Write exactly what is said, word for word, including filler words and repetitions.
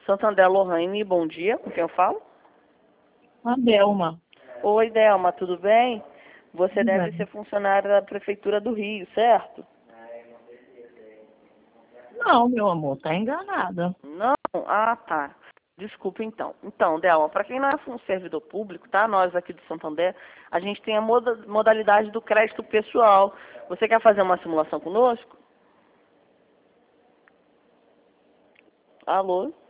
Santander Lohane, bom dia, com quem eu falo? A Delma. Oi, Delma, tudo bem? Você Tudo deve bem. ser funcionária da Prefeitura do Rio, certo? Não, meu amor, tá enganada. Não? Ah, tá. Desculpa, então. Então, Delma, para quem não é um servidor público, tá? Nós aqui do Santander, a gente tem a moda- modalidade do crédito pessoal. Você quer fazer uma simulação conosco? Alô?